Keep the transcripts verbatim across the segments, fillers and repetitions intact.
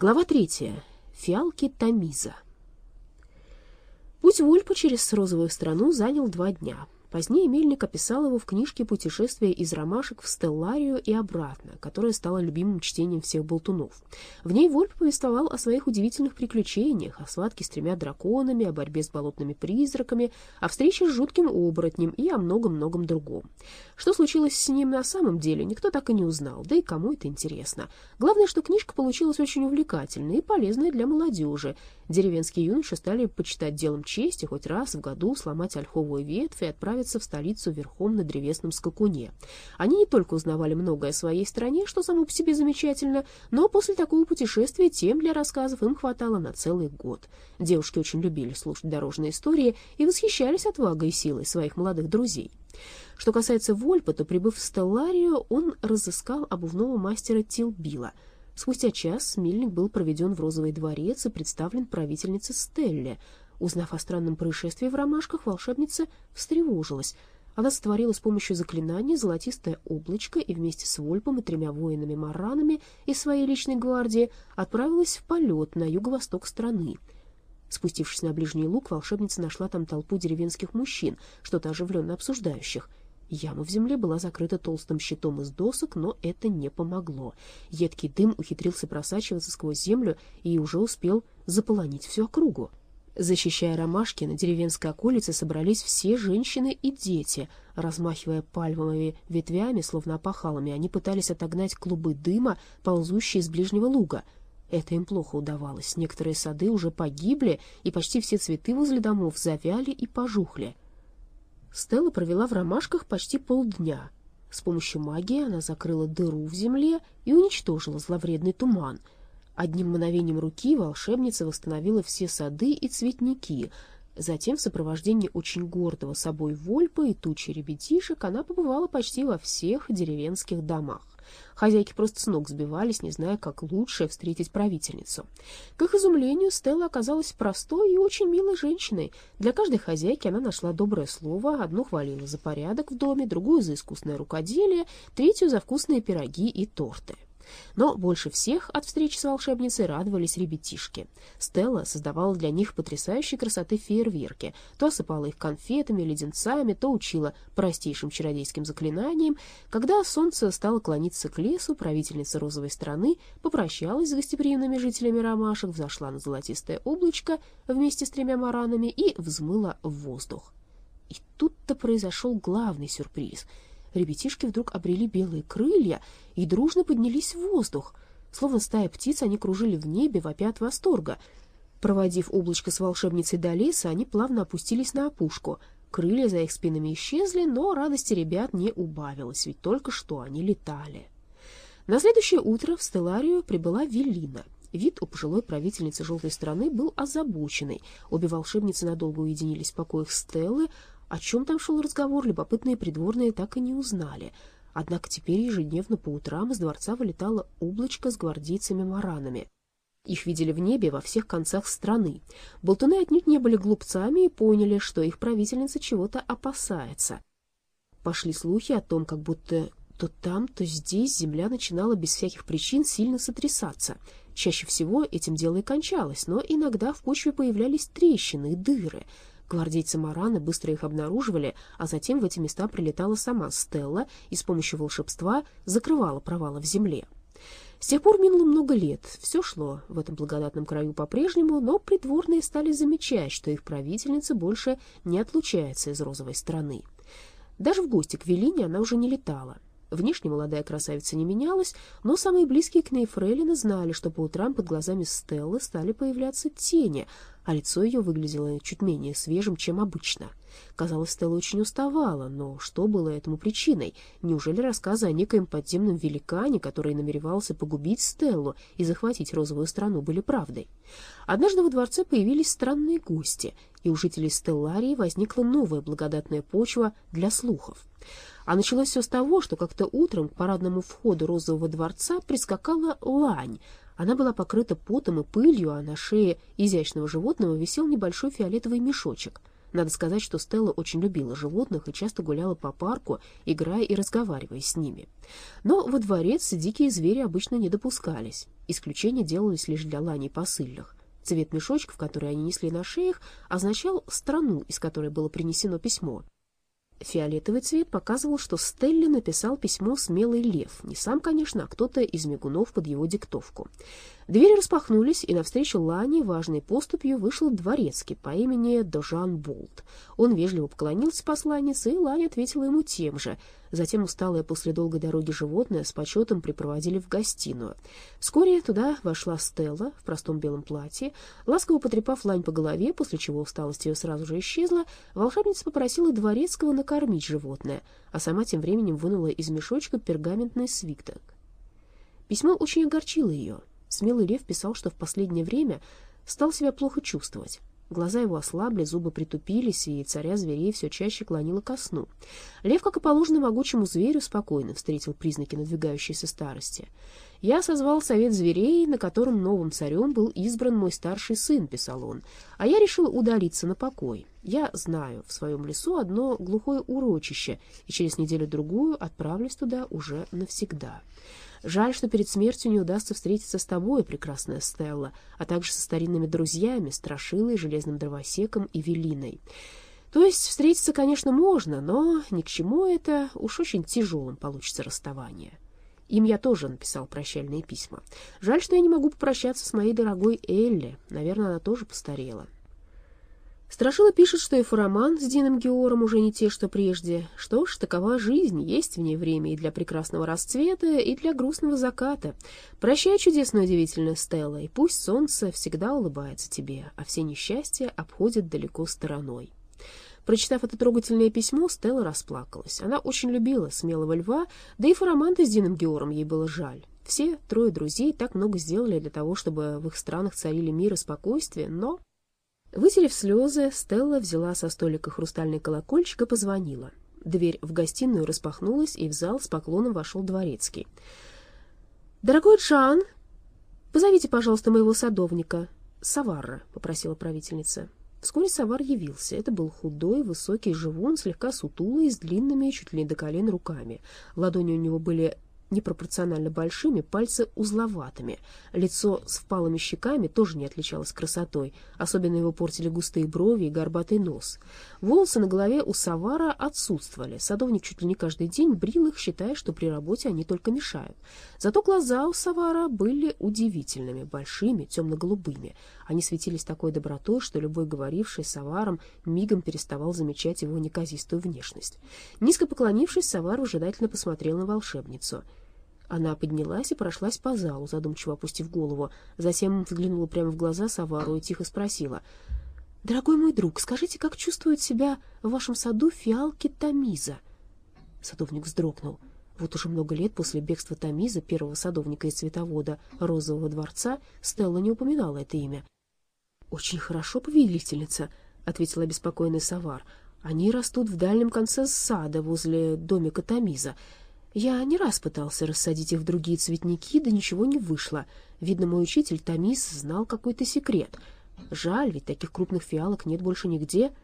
Глава третья. Фиалки Тамиза. Путь Вольпы через розовую страну занял два дня. Позднее Мельник описал его в книжке «Путешествие из ромашек в Стелларию и обратно», которая стала любимым чтением всех болтунов. В ней Вольп повествовал о своих удивительных приключениях, о схватке с тремя драконами, о борьбе с болотными призраками, о встрече с жутким оборотнем и о многом-многом другом. Что случилось с ним на самом деле, никто так и не узнал, да и кому это интересно. Главное, что книжка получилась очень увлекательной и полезной для молодежи. Деревенские юноши стали почитать делом чести хоть раз в году сломать ольховую ветвь и отправиться в столицу верхом на древесном скакуне. Они не только узнавали многое о своей стране, что само по себе замечательно, но после такого путешествия тем для рассказов им хватало на целый год. Девушки очень любили слушать дорожные истории и восхищались отвагой и силой своих молодых друзей. Что касается Вольпы, то, прибыв в Стелларию, он разыскал обувного мастера Тилбила. Спустя час Мельник был проведен в Розовый дворец и представлен правительнице Стелле. Узнав о странном происшествии в ромашках, волшебница встревожилась. Она сотворила с помощью заклинания золотистое облачко и вместе с Вольпом и тремя воинами-маранами из своей личной гвардии отправилась в полет на юго-восток страны. Спустившись на ближний луг, волшебница нашла там толпу деревенских мужчин, что-то оживленно обсуждающих. Яма в земле была закрыта толстым щитом из досок, но это не помогло. Едкий дым ухитрился просачиваться сквозь землю и уже успел заполонить всю округу. Защищая ромашки, на деревенской околице собрались все женщины и дети. Размахивая пальмовыми ветвями, словно опахалами, они пытались отогнать клубы дыма, ползущие из ближнего луга. Это им плохо удавалось. Некоторые сады уже погибли, и почти все цветы возле домов завяли и пожухли. Стелла провела в ромашках почти полдня. С помощью магии она закрыла дыру в земле и уничтожила зловредный туман. Одним мгновением руки волшебница восстановила все сады и цветники. Затем, в сопровождении очень гордого собой Вольпа и тучи ребятишек, она побывала почти во всех деревенских домах. Хозяйки просто с ног сбивались, не зная, как лучше встретить правительницу. К их изумлению, Стелла оказалась простой и очень милой женщиной. Для каждой хозяйки она нашла доброе слово, одну хвалила за порядок в доме, другую за искусное рукоделие, третью за вкусные пироги и торты. Но больше всех от встречи с волшебницей радовались ребятишки. Стелла создавала для них потрясающей красоты фейерверки, то осыпала их конфетами, леденцами, то учила простейшим чародейским заклинаниям. Когда солнце стало клониться к лесу, правительница розовой страны попрощалась с гостеприимными жителями ромашек, взошла на золотистое облачко вместе с тремя маранами и взмыла в воздух. И тут-то произошел главный сюрприз — ребятишки вдруг обрели белые крылья и дружно поднялись в воздух. Словно стая птиц, они кружили в небе, вопя от восторга. Проводив облачко с волшебницей до леса, они плавно опустились на опушку. Крылья за их спинами исчезли, но радости ребят не убавилось, ведь только что они летали. На следующее утро в Стелларию прибыла Велина. Вид у пожилой правительницы желтой страны был озабоченный. Обе волшебницы надолго уединились в покоях Стеллы. О чем там шел разговор, любопытные придворные так и не узнали. Однако теперь ежедневно по утрам из дворца вылетало облачко с гвардейцами-маранами. Их видели в небе во всех концах страны. Болтуны отнюдь не были глупцами и поняли, что их правительница чего-то опасается. Пошли слухи о том, как будто то там, то здесь земля начинала без всяких причин сильно сотрясаться. Чаще всего этим дело и кончалось, но иногда в почве появлялись трещины и дыры. Гвардейцы-мараны быстро их обнаруживали, а затем в эти места прилетала сама Стелла и с помощью волшебства закрывала провалы в земле. С тех пор минуло много лет, все шло в этом благодатном краю по-прежнему, но придворные стали замечать, что их правительница больше не отлучается из розовой страны. Даже в гости к Велине она уже не летала. Внешне молодая красавица не менялась, но самые близкие к ней фрейлины знали, что по утрам под глазами Стеллы стали появляться тени, а лицо ее выглядело чуть менее свежим, чем обычно. Казалось, Стелла очень уставала, но что было этому причиной? Неужели рассказы о некоем подземном великане, который намеревался погубить Стеллу и захватить розовую страну, были правдой? Однажды во дворце появились странные гости, и у жителей Стелларии возникла новая благодатная почва для слухов. А началось все с того, что как-то утром к парадному входу розового дворца прискакала лань. Она была покрыта потом и пылью, а на шее изящного животного висел небольшой фиолетовый мешочек. Надо сказать, что Стелла очень любила животных и часто гуляла по парку, играя и разговаривая с ними. Но во дворец дикие звери обычно не допускались. Исключения делались лишь для ланей посыльных. Цвет мешочков, которые они несли на шеях, означал страну, из которой было принесено письмо. Фиолетовый цвет показывал, что Стелле написал письмо смелый лев. Не сам, конечно, а кто-то из мигунов под его диктовку. Двери распахнулись, и навстречу Лане важной поступью вышел дворецкий по имени Дожан Болт. Он вежливо поклонился посланнице, и Ланя ответила ему тем же. Затем усталое после долгой дороги животное с почетом припроводили в гостиную. Вскоре туда вошла Стелла в простом белом платье. Ласково потрепав Лань по голове, после чего усталость ее сразу же исчезла, волшебница попросила дворецкого накормить животное, а сама тем временем вынула из мешочка пергаментный свиток. Письмо очень огорчило ее. Смелый лев писал, что в последнее время стал себя плохо чувствовать. Глаза его ослабли, зубы притупились, и царя зверей все чаще клонило ко сну. Лев, как и положено могучему зверю, спокойно встретил признаки надвигающейся старости. «Я созвал совет зверей, на котором новым царем был избран мой старший сын», — писал он, «а я решил удалиться на покой. Я знаю в своем лесу одно глухое урочище, и через неделю-другую отправлюсь туда уже навсегда. Жаль, что перед смертью не удастся встретиться с тобой, прекрасная Стелла, а также со старинными друзьями, Страшилой, Железным Дровосеком и Велиной. То есть встретиться, конечно, можно, но ни к чему это, уж очень тяжелым получится расставание». Им я тоже написал прощальные письма. Жаль, что я не могу попрощаться с моей дорогой Элли. Наверное, она тоже постарела. Страшила пишет, что и Фараман с Дином Геором уже не те, что прежде. Что ж, такова жизнь, есть в ней время и для прекрасного расцвета, и для грустного заката. Прощай, чудесная удивительная Стелла, и пусть солнце всегда улыбается тебе, а все несчастья обходят далеко стороной. Прочитав это трогательное письмо, Стелла расплакалась. Она очень любила смелого льва, да и Фараманта с Дином Геором ей было жаль. Все трое друзей так много сделали для того, чтобы в их странах царили мир и спокойствие, но... Вытерев слезы, Стелла взяла со столика хрустальный колокольчик и позвонила. Дверь в гостиную распахнулась, и в зал с поклоном вошел дворецкий. «Дорогой Джан, позовите, пожалуйста, моего садовника». «Саварра», — попросила правительница. Вскоре Савар явился. Это был худой, высокий живун, слегка сутулый, с длинными, чуть ли не до колен, руками. Ладони у него были непропорционально большими, пальцы узловатыми. Лицо с впалыми щеками тоже не отличалось красотой. Особенно его портили густые брови и горбатый нос. Волосы на голове у Савара отсутствовали. Садовник чуть ли не каждый день брил их, считая, что при работе они только мешают. Зато глаза у Савара были удивительными, большими, темно-голубыми. Они светились такой добротой, что любой говоривший с Саваром мигом переставал замечать его неказистую внешность. Низко поклонившись, Савар выжидательно посмотрел на волшебницу. Она поднялась и прошлась по залу, задумчиво опустив голову. Затем взглянула прямо в глаза Савару и тихо спросила: «Дорогой мой друг, скажите, как чувствует себя в вашем саду фиалки Тамиза?» Садовник вздрогнул. Вот уже много лет после бегства Тамиза, первого садовника и цветовода Розового дворца, Стелла не упоминала это имя. «Очень хорошо, повелительница», — ответил обеспокоенный Савар. «Они растут в дальнем конце сада, возле домика Тамиза. Я не раз пытался рассадить их в другие цветники, да ничего не вышло. Видно, мой учитель Тамиз знал какой-то секрет. Жаль, ведь таких крупных фиалок нет больше нигде».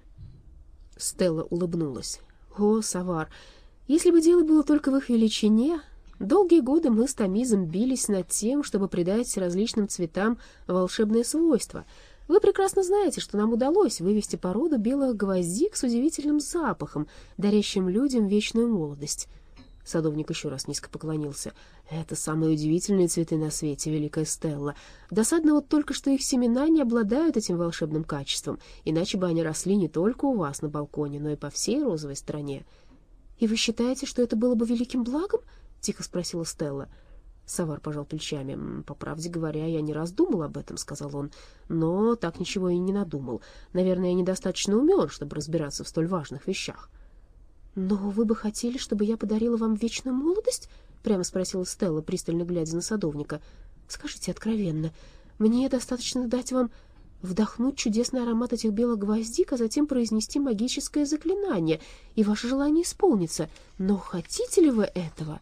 Стелла улыбнулась. «О, Савар, если бы дело было только в их величине... Долгие годы мы с Тамизом бились над тем, чтобы придать различным цветам волшебные свойства. Вы прекрасно знаете, что нам удалось вывести породу белых гвоздик с удивительным запахом, дарящим людям вечную молодость». Садовник еще раз низко поклонился. «Это самые удивительные цветы на свете, великая Стелла. Досадно вот только, что их семена не обладают этим волшебным качеством, иначе бы они росли не только у вас на балконе, но и по всей розовой стране». «И вы считаете, что это было бы великим благом?» — тихо спросила Стелла. Савар пожал плечами. «По правде говоря, я не раз думал об этом», — сказал он, — «но так ничего и не надумал. Наверное, я недостаточно умен, чтобы разбираться в столь важных вещах». «Но вы бы хотели, чтобы я подарила вам вечную молодость?» — прямо спросила Стелла, пристально глядя на садовника. «Скажите откровенно, мне достаточно дать вам вдохнуть чудесный аромат этих белых гвоздик, а затем произнести магическое заклинание, и ваше желание исполнится. Но хотите ли вы этого?»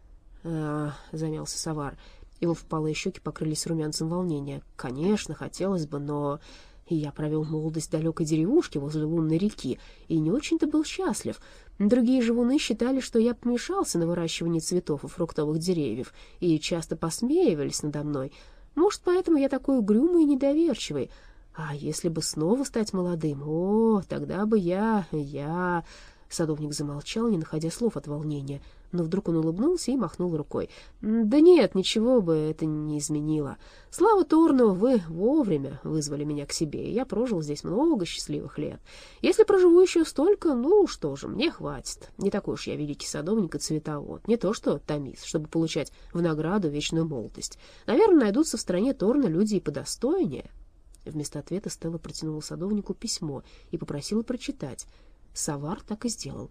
«А, — замялся Савар. Его впалые щеки покрылись румянцем волнения. — Конечно, хотелось бы, но И я провел молодость в далекой деревушке возле лунной реки и не очень-то был счастлив. Другие живуны считали, что я помешался на выращивании цветов и фруктовых деревьев, и часто посмеивались надо мной. Может, поэтому я такой угрюмый и недоверчивый. А если бы снова стать молодым, о, тогда бы я... я...» Садовник замолчал, не находя слов от волнения, но вдруг он улыбнулся и махнул рукой. «Да нет, ничего бы это не изменило. Слава Торну, вы вовремя вызвали меня к себе, и я прожил здесь много счастливых лет. Если проживу еще столько, ну что же, мне хватит. Не такой уж я великий садовник и цветовод, не то что Томис, чтобы получать в награду вечную молодость. Наверное, найдутся в стране Торна люди и подостойнее». Вместо ответа Стелла протянула садовнику письмо и попросила прочитать. Савар так и сделал.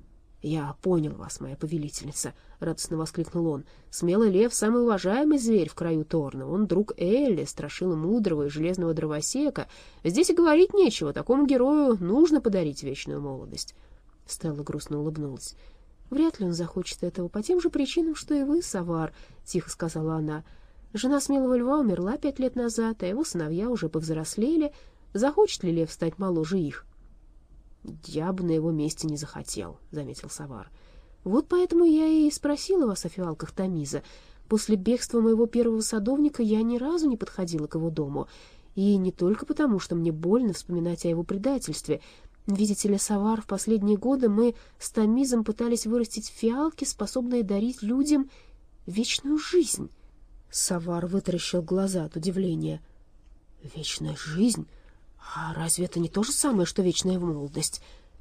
«Я понял вас, моя повелительница», — радостно воскликнул он. «Смелый лев — самый уважаемый зверь в краю Торна. Он друг Элли, страшила мудрого и железного дровосека. Здесь и говорить нечего. Такому герою нужно подарить вечную молодость». Стелла грустно улыбнулась. «Вряд ли он захочет этого по тем же причинам, что и вы, Савар», — тихо сказала она. «Жена смелого льва умерла пять лет назад, а его сыновья уже повзрослели. Захочет ли лев стать моложе их?» «Я бы на его месте не захотел», — заметил Савар. «Вот поэтому я и спросила вас о фиалках Томиза. После бегства моего первого садовника я ни разу не подходила к его дому. И не только потому, что мне больно вспоминать о его предательстве. Видите ли, Савар, в последние годы мы с Томизом пытались вырастить фиалки, способные дарить людям вечную жизнь». Савар вытаращил глаза от удивления. «Вечная жизнь? А разве это не то же самое, что вечная молодость?»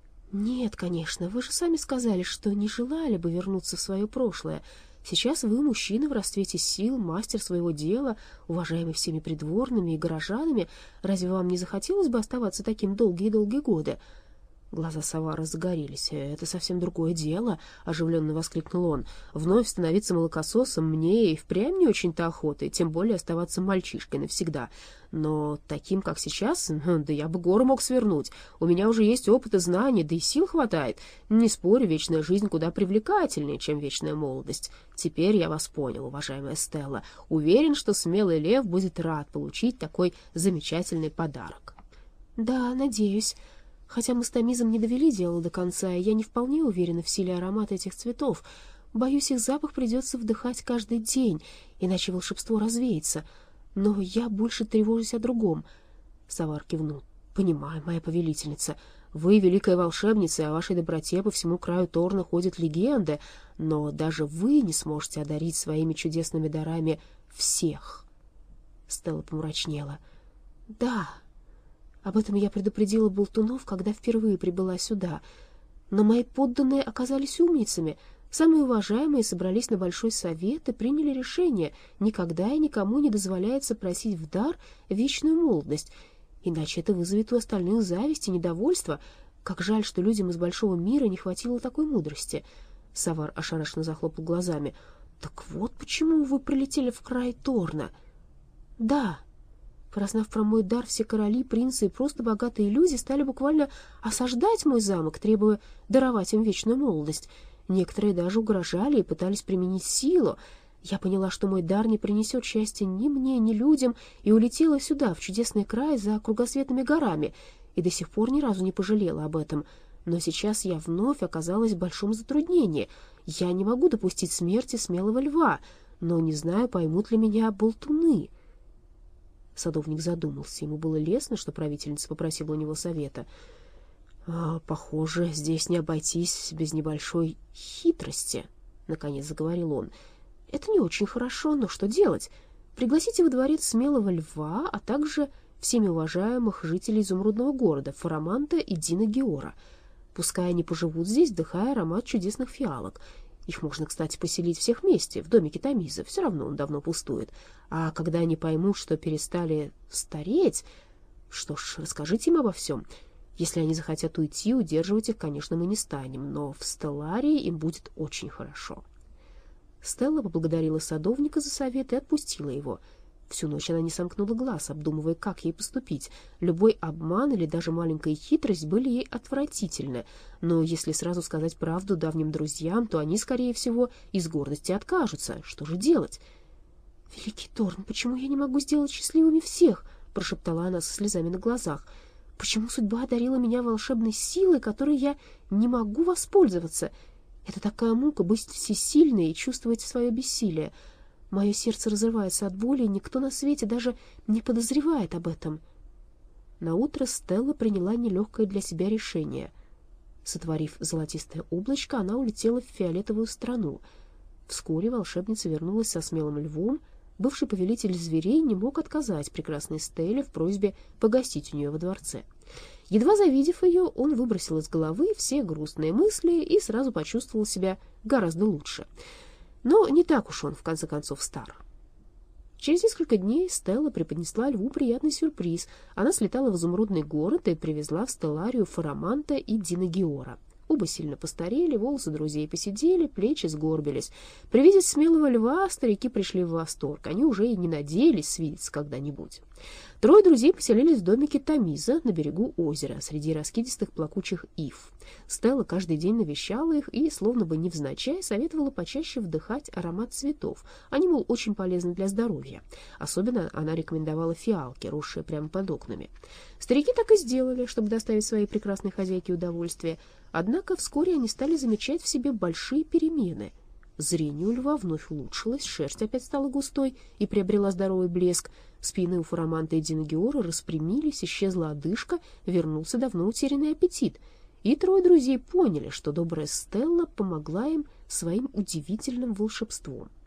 «Нет, конечно, вы же сами сказали, что не желали бы вернуться в свое прошлое. Сейчас вы мужчина в расцвете сил, мастер своего дела, уважаемый всеми придворными и горожанами. Разве вам не захотелось бы оставаться таким долгие-долгие годы?» Глаза Савара загорелись. «Это совсем другое дело», — оживленно воскликнул он. «Вновь становиться молокососом мне и впрямь не очень-то охота, и тем более оставаться мальчишкой навсегда. Но таким, как сейчас, да я бы горы мог свернуть. У меня уже есть опыт и знания, да и сил хватает. Не спорю, вечная жизнь куда привлекательнее, чем вечная молодость. Теперь я вас понял, уважаемая Стелла. Уверен, что смелый лев будет рад получить такой замечательный подарок». «Да, надеюсь. Хотя мы с Томизом не довели дело до конца, и я не вполне уверена в силе аромата этих цветов. Боюсь, их запах придется вдыхать каждый день, иначе волшебство развеется. Но я больше тревожусь о другом». Савар кивнул. «Понимаю, моя повелительница. Вы великая волшебница, и о вашей доброте по всему краю Торна ходят легенды, но даже вы не сможете одарить своими чудесными дарами всех». Стелла помрачнела. «Да, об этом я предупредила болтунов, когда впервые прибыла сюда. Но мои подданные оказались умницами. Самые уважаемые собрались на большой совет и приняли решение: никогда и никому не дозволяется просить в дар вечную молодость, иначе это вызовет у остальных зависть и недовольство. Как жаль, что людям из большого мира не хватило такой мудрости». Савар ошарашенно захлопал глазами. «Так вот почему вы прилетели в край Торна?» «Да». Прознав про мой дар, все короли, принцы и просто богатые люди стали буквально осаждать мой замок, требуя даровать им вечную молодость. Некоторые даже угрожали и пытались применить силу. Я поняла, что мой дар не принесет счастья ни мне, ни людям, и улетела сюда, в чудесный край за кругосветными горами, и до сих пор ни разу не пожалела об этом. Но сейчас я вновь оказалась в большом затруднении. Я не могу допустить смерти смелого льва, но не знаю, поймут ли меня болтуны». Садовник задумался. Ему было лестно, что правительница попросила у него совета. «А, похоже, здесь не обойтись без небольшой хитрости», — наконец заговорил он. «Это не очень хорошо, но что делать? Пригласите во дворец смелого льва, а также всеми уважаемых жителей изумрудного города Фараманта и Дина Геора. Пускай они поживут здесь, вдыхая аромат чудесных фиалок. Их можно, кстати, поселить всех вместе, в домике Томиза, все равно он давно пустует. А когда они поймут, что перестали стареть, что ж, расскажите им обо всем. Если они захотят уйти, удерживать их, конечно, мы не станем, но в Стелларии им будет очень хорошо». Стелла поблагодарила садовника за совет и отпустила его. Всю ночь она не сомкнула глаз, обдумывая, как ей поступить. Любой обман или даже маленькая хитрость были ей отвратительны, но если сразу сказать правду давним друзьям, то они, скорее всего, из гордости откажутся. Что же делать? «Великий Торн, почему я не могу сделать счастливыми всех?» — прошептала она со слезами на глазах. «Почему судьба одарила меня волшебной силой, которой я не могу воспользоваться? Это такая мука быть всесильной и чувствовать свое бессилие. Мое сердце разрывается от боли, и никто на свете даже не подозревает об этом». Наутро Стелла приняла нелегкое для себя решение. Сотворив золотистое облачко, она улетела в фиолетовую страну. Вскоре волшебница вернулась со смелым львом. Бывший повелитель зверей не мог отказать прекрасной Стелле в просьбе погостить у нее во дворце. Едва завидев ее, он выбросил из головы все грустные мысли и сразу почувствовал себя гораздо лучше. Но не так уж он, в конце концов, стар. Через несколько дней Стелла преподнесла льву приятный сюрприз. Она слетала в изумрудный город и привезла в Стелларию Фараманта и Динагиора. Оба сильно постарели, волосы друзей поседели, плечи сгорбились. При виде смелого льва старики пришли в восторг. Они уже и не надеялись свидеться когда-нибудь. Трое друзей поселились в домике Тамиза на берегу озера, среди раскидистых плакучих ив. Стелла каждый день навещала их и, словно бы невзначай, советовала почаще вдыхать аромат цветов. Они, мол, очень полезны для здоровья. Особенно она рекомендовала фиалки, росшие прямо под окнами. Старики так и сделали, чтобы доставить своей прекрасной хозяйке удовольствие. Однако вскоре они стали замечать в себе большие перемены. Зрение у льва вновь улучшилось, шерсть опять стала густой и приобрела здоровый блеск. Спины у Фараманта и Динагиора распрямились, исчезла одышка, вернулся давно утерянный аппетит. И трое друзей поняли, что добрая Стелла помогла им своим удивительным волшебством.